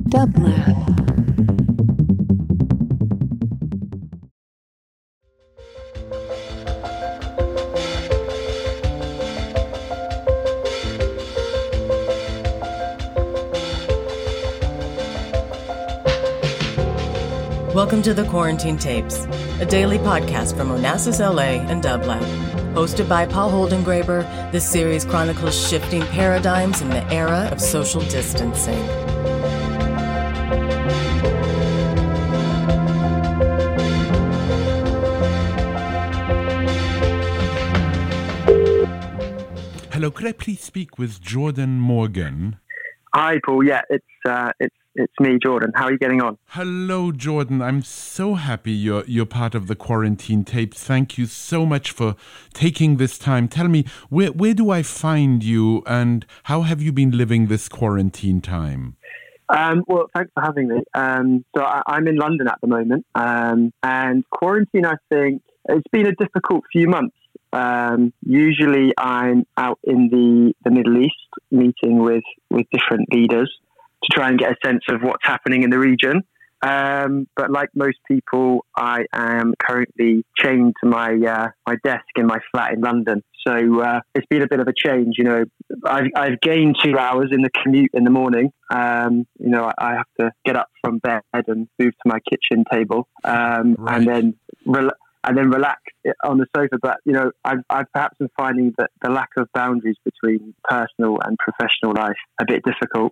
Dublab. Welcome to the Quarantine Tapes, a daily podcast from Onassis LA and Dublab. Hosted by Paul Holdengraber, this series chronicles shifting paradigms in the era of social distancing. Hello, could I please speak with Jordan Morgan? Hi, Paul. Yeah, it's me, Jordan. How are you getting on? Hello, Jordan. I'm so happy you're part of the Quarantine Tapes. Thank you so much for taking this time. Tell me, where do I find you, and how have you been living this quarantine time? Well, thanks for having me. So I'm in London at the moment, and quarantine, I think, it's been a difficult few months. Usually I'm out in the Middle East meeting with different leaders to try and get a sense of what's happening in the region. But like most people, I am currently chained to my desk in my flat in London. So it's been a bit of a change. You know, I've gained 2 hours in the commute in the morning. I have to get up from bed and move to my kitchen table, right. and then relax on the sofa. But, you know, I've perhaps been finding that the lack of boundaries between personal and professional life a bit difficult.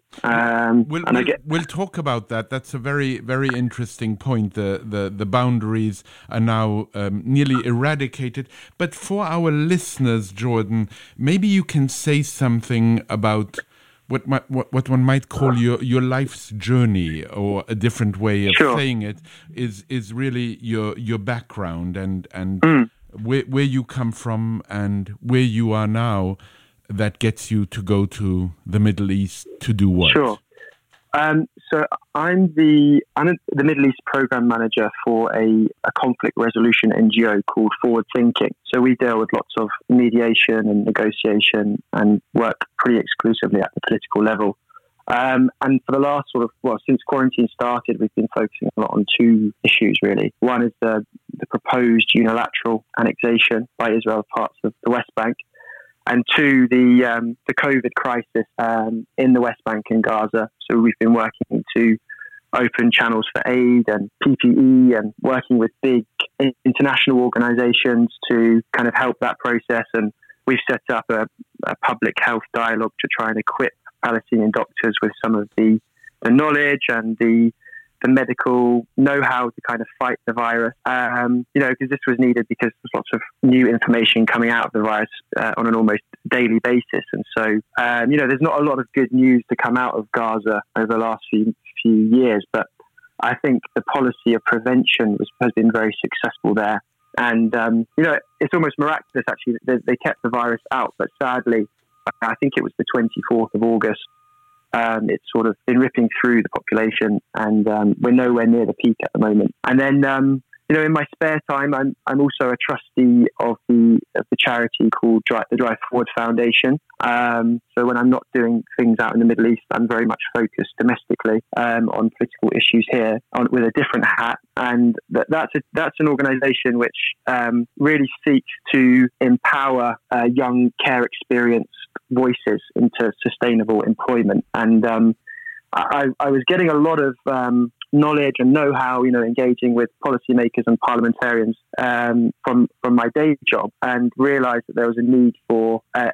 We'll talk about that. That's a very, very interesting point. The boundaries are now nearly eradicated. But for our listeners, Jordan, maybe you can say something about what one might call your life's journey, or a different way of saying it is really your background and where you come from and where you are now, that gets you to go to the Middle East to do what? Sure. So I'm the Middle East program manager for a conflict resolution NGO called Forward Thinking. So we deal with lots of mediation and negotiation and work pretty exclusively at the political level. And for the last since quarantine started, we've been focusing a lot on two issues, really. One is the proposed unilateral annexation by Israel of parts of the West Bank. And two, the COVID crisis in the West Bank and Gaza. So we've been working to open channels for aid and PPE and working with big international organizations to kind of help that process. And we've set up a public health dialogue to try and equip Palestinian doctors with some of the knowledge and the medical know-how to kind of fight the virus, because this was needed because there's lots of new information coming out of the virus on an almost daily basis. And so, there's not a lot of good news to come out of Gaza over the last few years, but I think the policy of prevention has been very successful there. And, it's almost miraculous, actually, that they kept the virus out. But sadly, I think it was the 24th of August, it's sort of been ripping through the population, and we're nowhere near the peak at the moment. And then, in my spare time, I'm also a trustee of the charity called the Drive Forward Foundation. So when I'm not doing things out in the Middle East, I'm very much focused domestically on political issues here with a different hat. And that's an organisation which really seeks to empower young care experienced voices into sustainable employment. And I was getting a lot of knowledge and know-how, engaging with policymakers and parliamentarians from my day job, and realised that there was a need for a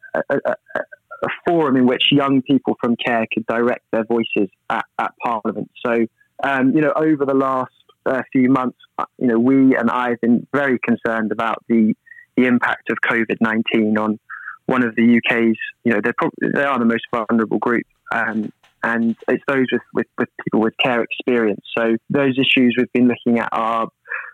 forum in which young people from care could direct their voices at Parliament. So, over the last few months, we and I have been very concerned about the impact of COVID-19 on one of the UK's, they are the most vulnerable group. And it's those with people with care experience. So those issues we've been looking at are,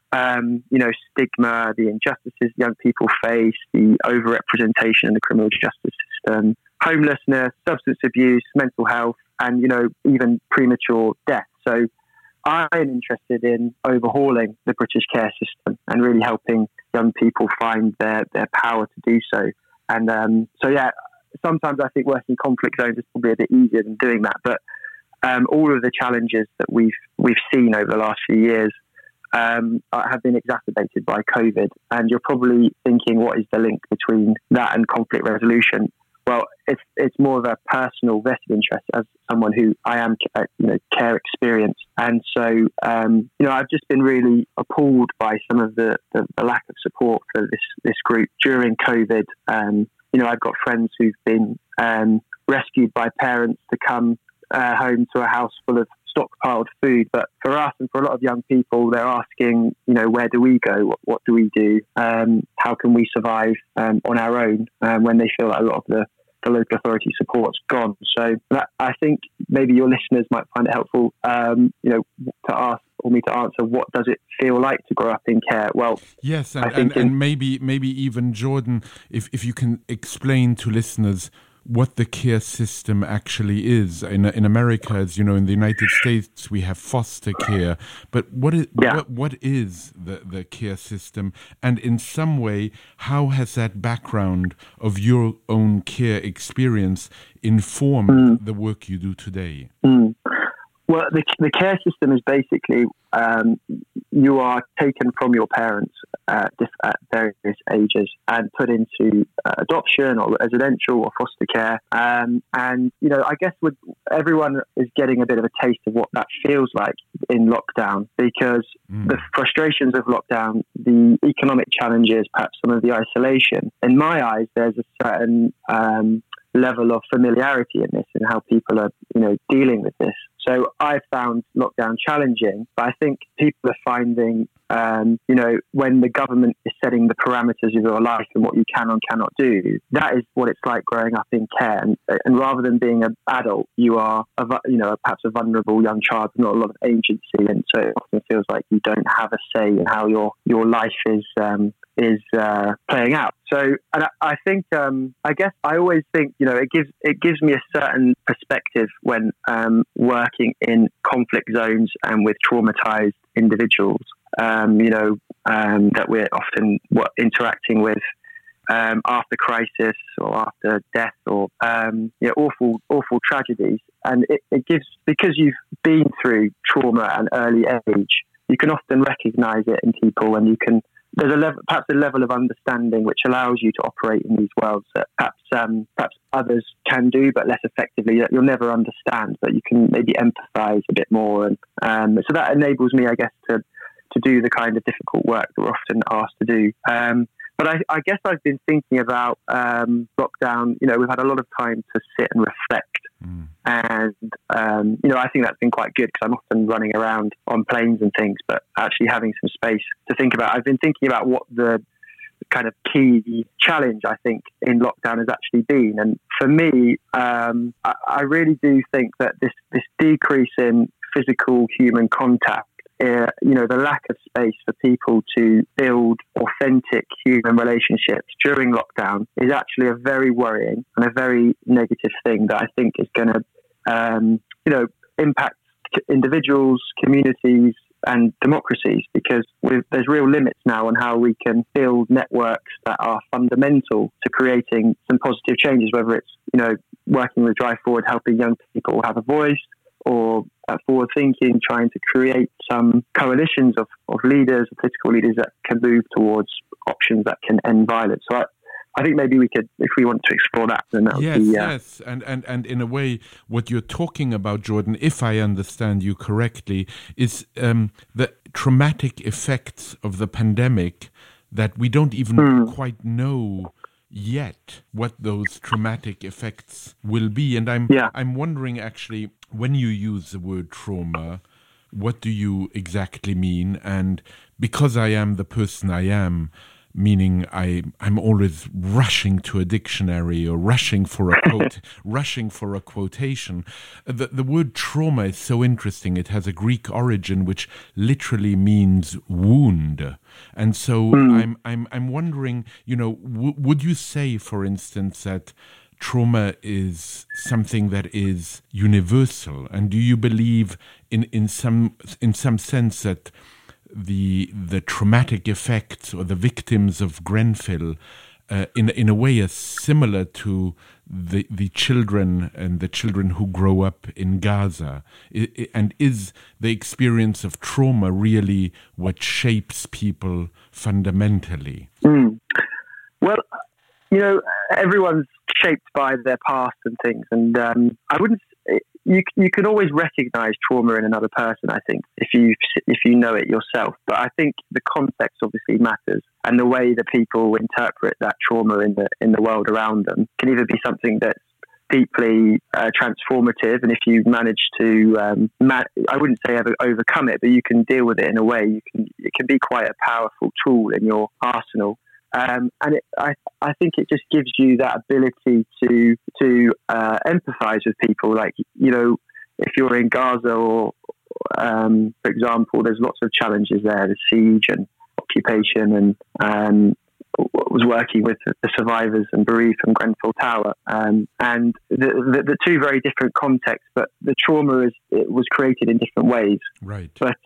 stigma, the injustices young people face, the overrepresentation in the criminal justice system, homelessness, substance abuse, mental health, and, even premature death. So I am interested in overhauling the British care system and really helping young people find their power to do so. And sometimes I think working conflict zones is probably a bit easier than doing that. But all of the challenges that we've seen over the last few years have been exacerbated by COVID. And you're probably thinking, what is the link between that and conflict resolution? Well, it's more of a personal vested interest as someone who I am, care experienced. And so, I've just been really appalled by some of the lack of support for this group during COVID. I've got friends who've been rescued by parents to come home to a house full of stockpiled food. But for us and for a lot of young people, they're asking, where do we go? What do we do? How can we survive on our own when they feel like a lot of the local authority support's gone? So I think maybe your listeners might find it helpful, to ask or me to answer, what does it feel like to grow up in care? Well, yes, and maybe even Jordan, if you can explain to listeners what the care system actually is. In America, as you know, in the United States, we have foster care. But what is the care system? And in some way, how has that background of your own care experience informed the work you do today? Well, the care system is basically you are taken from your parents at various ages and put into adoption or residential or foster care. And, I guess everyone is getting a bit of a taste of what that feels like in lockdown, because the frustrations of lockdown, the economic challenges, perhaps some of the isolation, in my eyes, there's a certain level of familiarity in this and how people are, dealing with this. So I found lockdown challenging, but I think people are finding, when the government is setting the parameters of your life and what you can and cannot do, that is what it's like growing up in care. And rather than being an adult, you are, perhaps a vulnerable young child with not a lot of agency. And so it often feels like you don't have a say in how your life is playing out. So, and I think, I guess I always think, it gives me a certain perspective when working in conflict zones and with traumatized individuals, that we're often interacting with after crisis or after death or awful tragedies. And it gives, because you've been through trauma at an early age, you can often recognize it in people, and there's perhaps a level of understanding which allows you to operate in these worlds that perhaps others can do, but less effectively. That you'll never understand, but you can maybe empathise a bit more, and so that enables me, I guess, to do the kind of difficult work that we're often asked to do. But I guess I've been thinking about lockdown. We've had a lot of time to sit and reflect. And, I think that's been quite good, because I'm often running around on planes and things, but actually having some space to think about. I've been thinking about what the kind of key challenge, I think, in lockdown has actually been. And for me, I really do think that this decrease in physical human contact, the lack of space for people to build authentic human relationships during lockdown is actually a very worrying and a very negative thing that I think is going to, impact individuals, communities, and democracies, because there's real limits now on how we can build networks that are fundamental to creating some positive changes, whether it's, working with Drive Forward, helping young people have a voice, or forward thinking, trying to create some coalitions of leaders, political leaders that can move towards options that can end violence. So I think maybe we could, if we want to explore that, then that would be... Yes, and in a way, what you're talking about, Jordan, if I understand you correctly, is the traumatic effects of the pandemic that we don't even quite know yet what those traumatic effects will be. And I'm wondering, actually, when you use the word trauma, what do you exactly mean? And because I am the person I am, meaning I'm always rushing to a dictionary or rushing for a quote, rushing for a quotation. The word trauma is so interesting. It has a Greek origin which literally means wound. And so I'm wondering, would you say, for instance, that trauma is something that is universal? And do you believe in some sense that the traumatic effects or the victims of Grenfell in a way, similar to the children and the children who grow up in Gaza? And is the experience of trauma really what shapes people fundamentally? Well, everyone's shaped by their past and things, and I wouldn't. You can always recognise trauma in another person, I think, if you know it yourself. But I think the context obviously matters, and the way that people interpret that trauma in the world around them can either be something that's deeply transformative, and if you manage to, I wouldn't say ever overcome it, but you can deal with it in a way. It can be quite a powerful tool in your arsenal. And I think it just gives you that ability to empathise with people. Like, if you're in Gaza or, for example, there's lots of challenges there, the siege and occupation, and was working with the survivors and bereaved from Grenfell Tower, and the two very different contexts, but the trauma was created in different ways. Right. But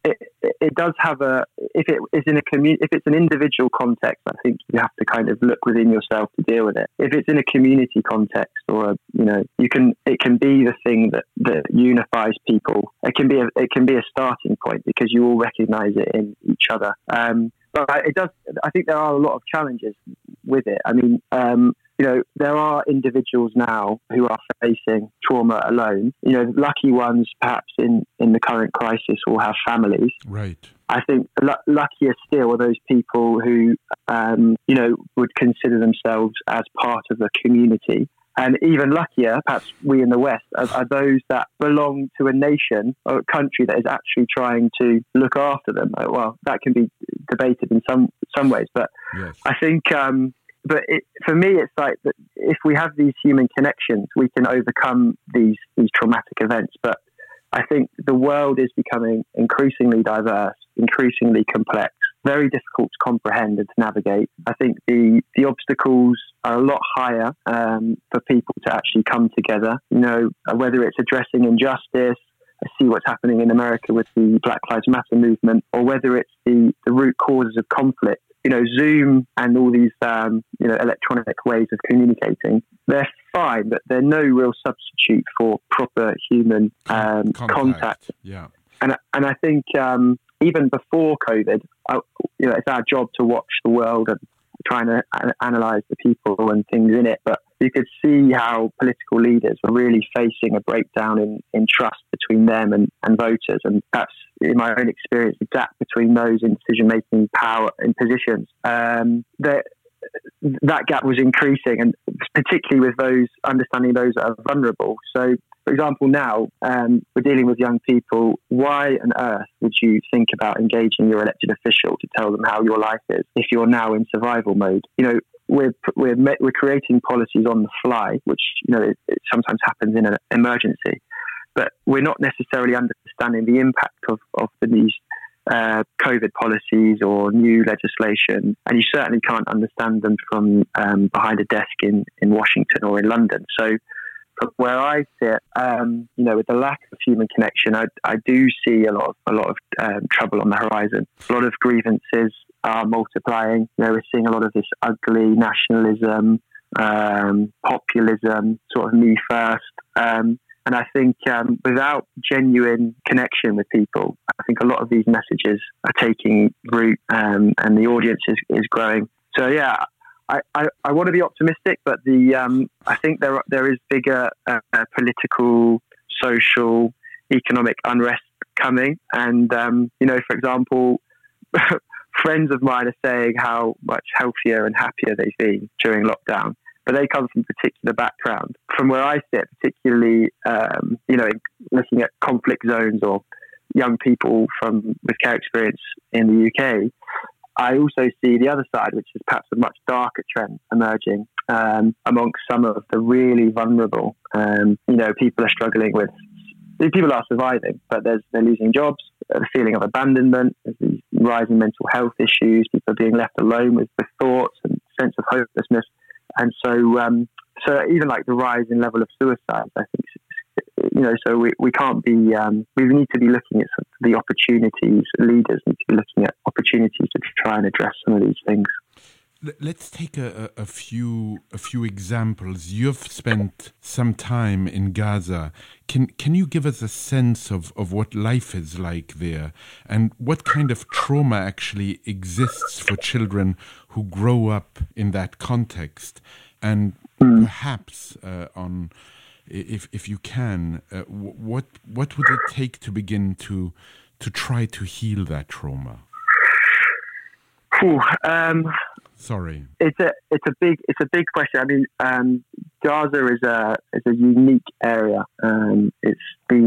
it does have if it's an individual context, I think you have to kind of look within yourself to deal with it. If it's in a community context, or it can be the thing that unifies people. It can be a starting point because you all recognise it in each other. But it does. I think there are a lot of challenges with it. I mean, there are individuals now who are facing trauma alone. Lucky ones, perhaps in the current crisis, will have families. Right. I think luckier still are those people who, would consider themselves as part of a community. And even luckier, perhaps we in the West, are those that belong to a nation or a country that is actually trying to look after them. Well, that can be debated in some ways, but yes. I think, for me, it's like that if we have these human connections, we can overcome these traumatic events. But I think the world is becoming increasingly diverse, increasingly complex, very difficult to comprehend and to navigate. I think the obstacles are a lot higher for people to actually come together. Whether it's addressing injustice, I see what's happening in America with the Black Lives Matter movement, or whether it's the root causes of conflict. Zoom and all these electronic ways of communicating, they're fine, but they're no real substitute for proper human contact. Yeah, and I think even before COVID, it's our job to watch the world and trying to analyse the people and things in it. But you could see how political leaders were really facing a breakdown in trust between them and voters. And that's, in my own experience, the gap between those in decision-making power and positions. That gap was increasing, and particularly with those understanding those that are vulnerable. So, for example, now we're dealing with young people. Why on earth would you think about engaging your elected official to tell them how your life is if you're now in survival mode? We're creating policies on the fly, which it sometimes happens in an emergency, but we're not necessarily understanding the impact of these COVID policies or new legislation, and you certainly can't understand them from behind a desk in Washington or in London. So, from where I sit, with the lack of human connection, I do see a lot of trouble on the horizon. A lot of grievances are multiplying. We're seeing a lot of this ugly nationalism, populism, sort of me first. And I think without genuine connection with people, I think a lot of these messages are taking root, and the audience is growing. So yeah, I want to be optimistic, but I think there is bigger political, social, economic unrest coming. And for example, friends of mine are saying how much healthier and happier they've been during lockdown. But they come from a particular background. From where I sit, particularly, looking at conflict zones or young people with care experience in the UK, I also see the other side, which is perhaps a much darker trend emerging amongst some of the really vulnerable. People are struggling with. People are surviving, but they're losing jobs. The feeling of abandonment, there's these rising mental health issues. People are being left alone with thoughts and sense of hopelessness. And so even like the rise in level of suicide, I think, so we can't be, we need to be looking at the opportunities. Leaders need to be looking at opportunities to try and address some of these things. Let's take a few examples. You've spent some time in Gaza. Can you give us a sense of what life is like there, and what kind of trauma actually exists for children who grow up in that context? And perhaps if you can, what would it take to begin to try to heal that trauma? Sorry, it's a big question. I mean, Gaza is a unique area. It's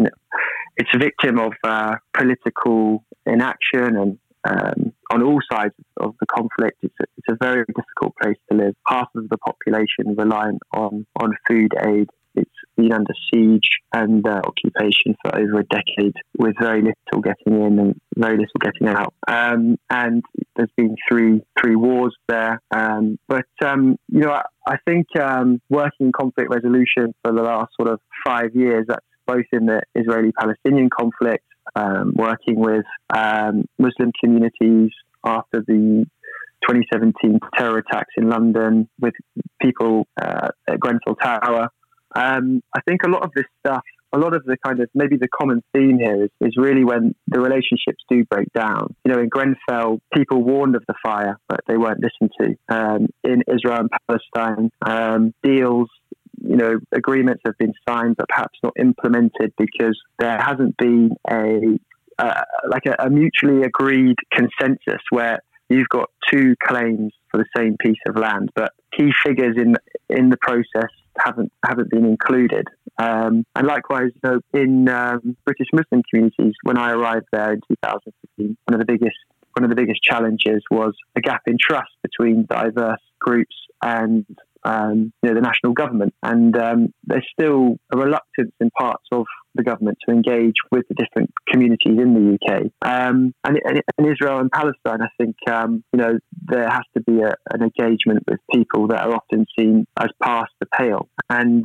a victim of political inaction and on all sides of the conflict. It's a very difficult place to live. Half of the population reliant on food aid. It's been under siege and occupation for over a decade, with very little getting in and very little getting out. And there's been three wars there. But I think working in conflict resolution for the last sort of 5 years, that's both in the Israeli-Palestinian conflict, working with Muslim communities after the 2017 terror attacks in London, with people at Grenfell Tower. I think a lot of this stuff, a lot of the kind of, maybe the common theme here is really when the relationships do break down. In Grenfell, people warned of the fire, but they weren't listened to. In Israel and Palestine, deals, agreements have been signed, but perhaps not implemented because there hasn't been a mutually agreed consensus where you've got two claims for the same piece of land, but key figures in the process haven't been included. And likewise, in British Muslim communities, when I arrived there in 2015, one of the biggest challenges was a gap in trust between diverse groups and the national government. And there's still a reluctance in parts of the government to engage with the different communities in the UK. And in Israel and Palestine, I think, there has to be an engagement with people that are often seen as past the pale. And,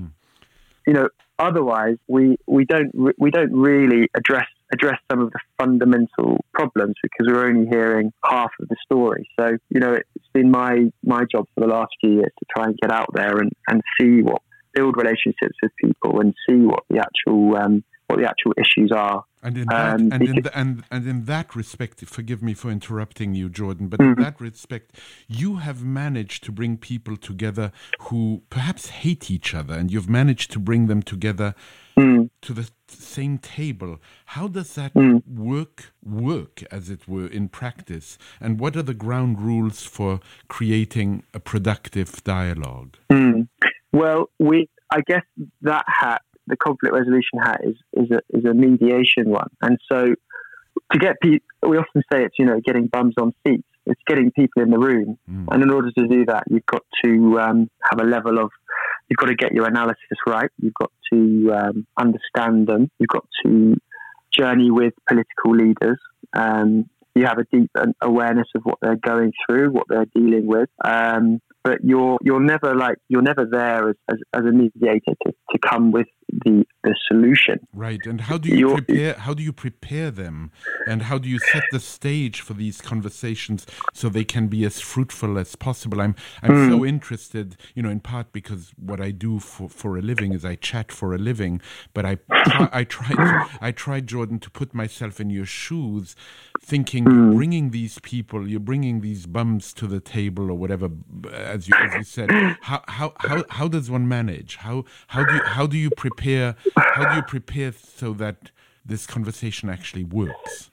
otherwise we don't really address some of the fundamental problems because we're only hearing half of the story. So, it's been my job for the last few years to try and get out there and build relationships with people and see what the actual issues are. And in that respect, forgive me for interrupting you, Jordan, but in that respect, you have managed to bring people together who perhaps hate each other, and you've managed to bring them together to the same table. How does that work, as it were, in practice? And what are the ground rules for creating a productive dialogue? Well, I guess that hat, the conflict resolution hat, is a mediation one. And so to get people, we often say it's, getting bums on seats. It's getting people in the room. And in order to do that, you've got to have a level of, you've got to get your analysis right. You've got to understand them. You've got to journey with political leaders. You have a deep awareness of what they're going through, what they're dealing with. But you're never there as a mediator to come with the solution. Right. And how do you prepare them, and how do you set the stage for these conversations so they can be as fruitful as possible? I'm so interested, in part because what I do for a living is I chat for a living, but I tried, Jordan, to put myself in your shoes, thinking you're bringing these bums to the table or whatever, as you said. How does one manage? How do you prepare so that this conversation actually works?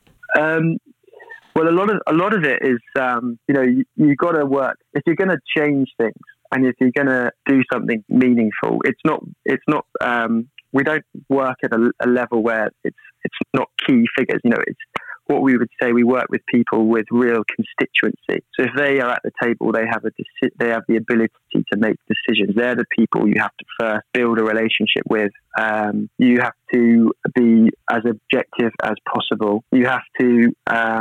Well, a lot of it is, you got to work. If you're going to change things and if you're going to do something meaningful, it's not. We don't work at a level where it's not key figures. It's what we would say. We work with people with real constituency. So if they are at the table, they have the ability to make decisions. They're the people you have to first build a relationship with. You have to be as objective as possible. You have to,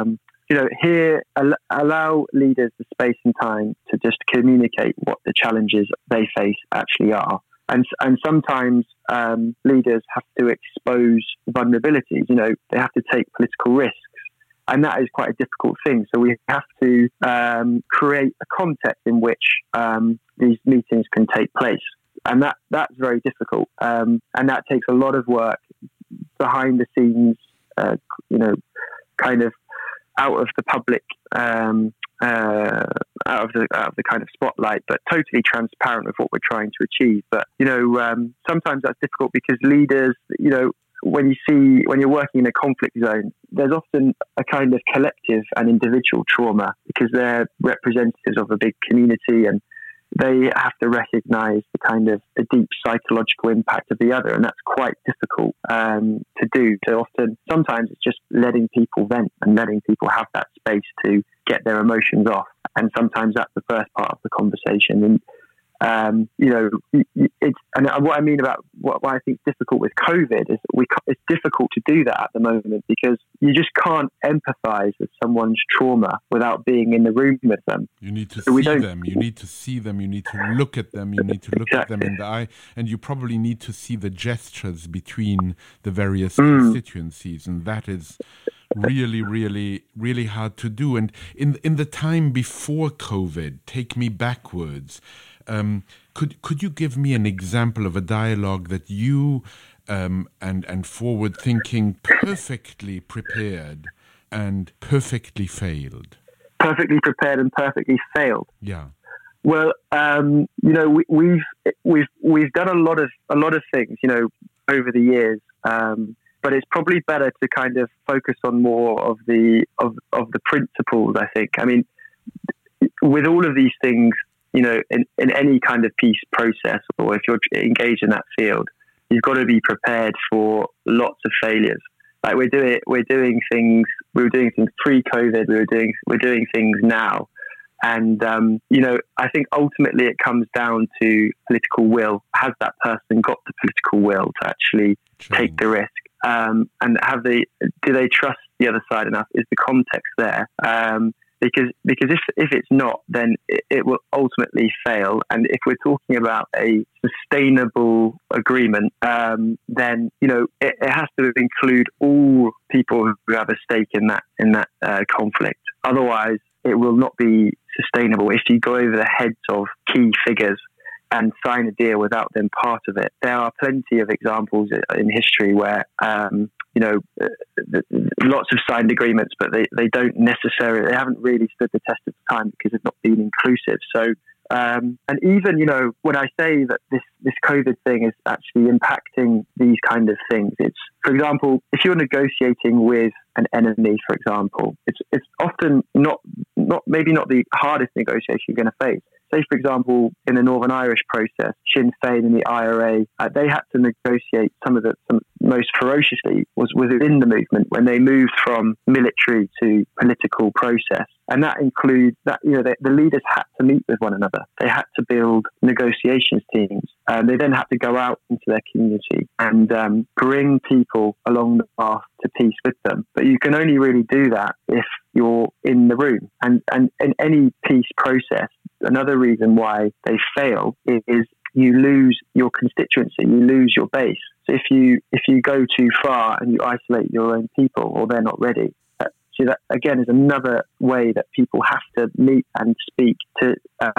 allow leaders the space and time to just communicate what the challenges they face actually are. And sometimes leaders have to expose vulnerabilities. They have to take political risks. And that is quite a difficult thing. So we have to create a context in which these meetings can take place. And that's very difficult. And that takes a lot of work behind the scenes, kind of out of the public, out of the kind of spotlight, but totally transparent with what we're trying to achieve. But, sometimes that's difficult because leaders, when you're working in a conflict zone, there's often a kind of collective and individual trauma because they're representatives of a big community and they have to recognize the kind of the deep psychological impact of the other. And that's quite difficult to do. So sometimes it's just letting people vent and letting people have that space to get their emotions off. And sometimes that's the first part of the conversation. And what I mean about why I think it's difficult with COVID is it's difficult to do that at the moment because you just can't empathize with someone's trauma without being in the room with them. You need to see them. You need to see them. You need to look at them. You need to look at them in the eye, and you probably need to see the gestures between the various constituencies, and that is really, really, really hard to do. And in the time before COVID, take me backwards. Could you give me an example of a dialogue that you and forward thinking perfectly prepared and perfectly failed? Perfectly prepared and perfectly failed. Yeah. Well, we've done a lot of things, over the years. But it's probably better to kind of focus on more of the principles, I think. I mean, with all of these things, in any kind of peace process, or if you're engaged in that field, you've got to be prepared for lots of failures. Like we were doing things pre-COVID, we're doing things now. And, I think ultimately it comes down to political will. Has that person got the political will to actually take the risk? And do they trust the other side enough? Is the context there? Because if it's not, then it will ultimately fail. And if we're talking about a sustainable agreement, then it has to include all people who have a stake in that conflict. Otherwise, it will not be sustainable. If you go over the heads of key figures and sign a deal without them part of it, there are plenty of examples in history where lots of signed agreements, but they haven't really stood the test of time because they've not been inclusive. So, and even when I say that this COVID thing is actually impacting these kind of things, it's, for example, if you're negotiating with an enemy, for example, it's often not the hardest negotiation you're going to face. Say, for example, in the Northern Irish process, Sinn Féin and the IRA, they had to negotiate some most ferociously was within the movement when they moved from military to political process. And that includes that, the leaders had to meet with one another. They had to build negotiations teams. They then had to go out into their community and bring people along the path to peace with them. But you can only really do that if you're in the room. And in any peace process, another reason why they fail is you lose your constituency, you lose your base. So if you go too far and you isolate your own people, or they're not ready, that again is another way that people have to meet and speak to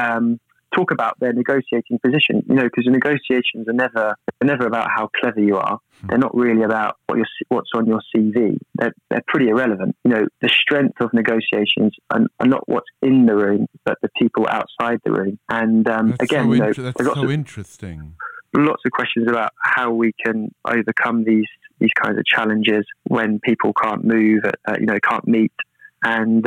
talk about their negotiating position. Because the negotiations are never about how clever you are. They're not really about what's on your CV. They're pretty irrelevant. The strength of negotiations are not what's in the room, but the people outside the room. And that's so interesting. Lots of questions about how we can overcome these kinds of challenges when people can't move, can't meet. And,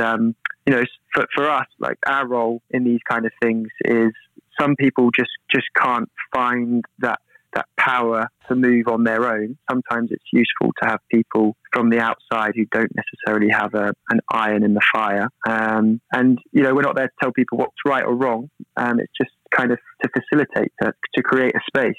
for us, like our role in these kind of things is some people just can't find that power to move on their own. Sometimes it's useful to have people from the outside who don't necessarily have an iron in the fire. And, we're not there to tell people what's right or wrong. It's just kind of to facilitate, to create a space.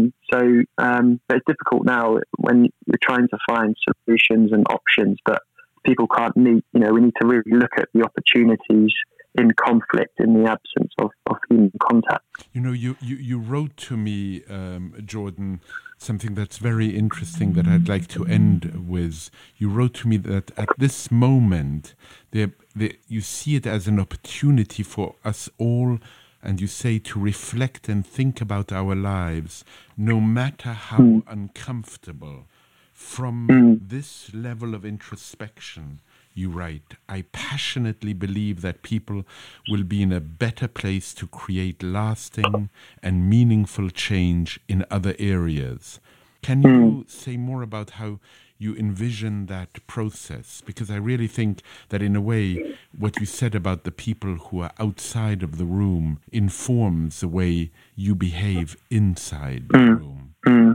But it's difficult now when we're trying to find solutions and options, but people can't meet. We need to really look at the opportunities in conflict in the absence of human contact. You wrote to me, Jordan, something that's very interesting that I'd like to end with. You wrote to me that at this moment, you see it as an opportunity for us all, and you say, to reflect and think about our lives, no matter how uncomfortable. From this level of introspection, you write, I passionately believe that people will be in a better place to create lasting and meaningful change in other areas. Can you say more about how you envision that process? Because I really think that in a way, what you said about the people who are outside of the room informs the way you behave inside the room.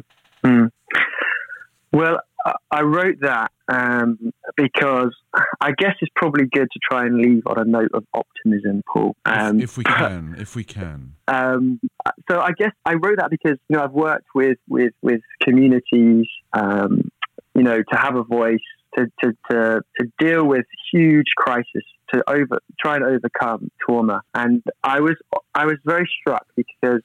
Well, I wrote that because I guess it's probably good to try and leave on a note of optimism, Paul. If we can. So I guess I wrote that because I've worked with communities, to have a voice, to deal with huge crisis, to try and overcome trauma, and I was very struck because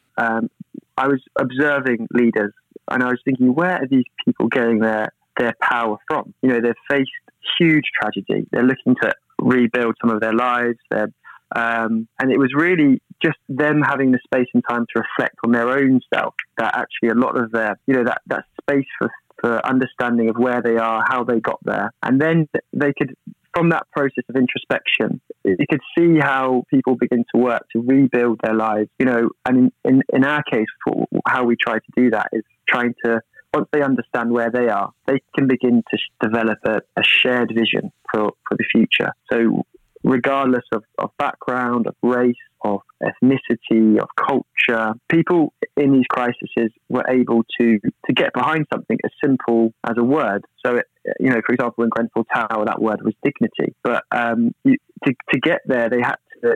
I was observing leaders. And I was thinking, where are these people getting their power from? They've faced huge tragedy. They're looking to rebuild some of their lives. And it was really just them having the space and time to reflect on their own self. That actually a lot of their, that space for understanding of where they are, how they got there. And then they could, from that process of introspection, you could see how people begin to work to rebuild their lives. And in our case, how we try to do that is trying to, once they understand where they are, they can begin to develop a shared vision for the future. So regardless of background, of race, of ethnicity, of culture, people in these crises were able to get behind something as simple as a word. So, for example, in Grenfell Tower, that word was dignity. But to get there, they had to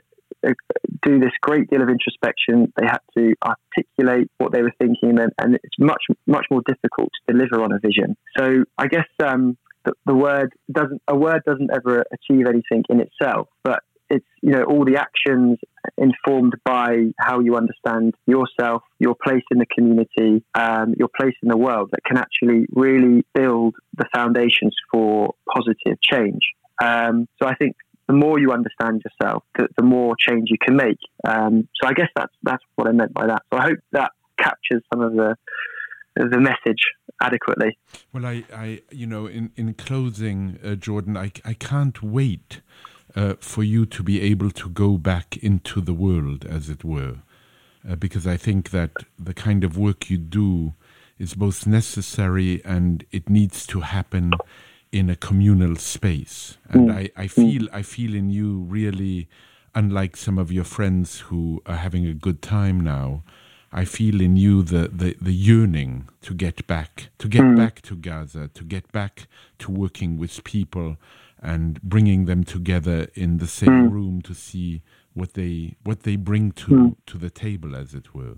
do this great deal of introspection. They had to articulate what they were thinking, and it's much, much more difficult to deliver on a vision. So I guess the word doesn't ever achieve anything in itself, but it's all the actions informed by how you understand yourself, your place in the community, your place in the world, that can actually really build the foundations for positive change. So I think the more you understand yourself, the more change you can make. So I guess that's what I meant by that. So I hope that captures some of the message adequately. Well, I in closing, Jordan, I can't wait for you to be able to go back into the world, as it were, because I think that the kind of work you do is both necessary and it needs to happen in a communal space. And I feel in you really, unlike some of your friends who are having a good time now, I feel in you the yearning to get back to Gaza, to get back to working with people and bringing them together in the same room to see what they bring to the table, as it were.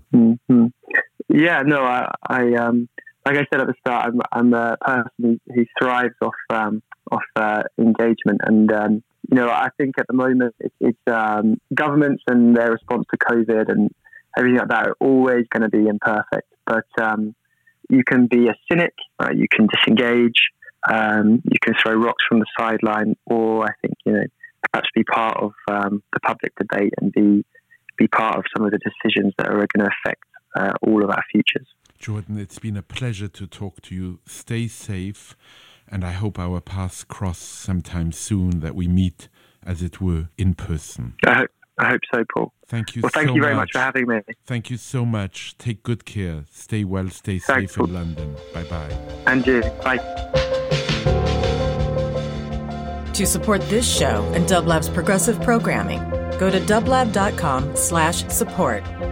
Yeah, no, I like I said at the start, I'm a person who thrives off engagement, and I think at the moment it's governments and their response to COVID and everything like that are always going to be imperfect. But you can be a cynic, you can disengage, you can throw rocks from the sideline, or I think perhaps be part of the public debate and be part of some of the decisions that are going to affect all of our futures. Jordan, it's been a pleasure to talk to you. Stay safe, and I hope our paths cross sometime soon, that we meet, as it were, in person. I hope so, Paul. Thank you thank you very much for having me. Thank you so much. Take good care. Stay well, stay safe in London. Bye-bye. And you. Bye. To support this show and Dublab's progressive programming, go to dublab.com/support.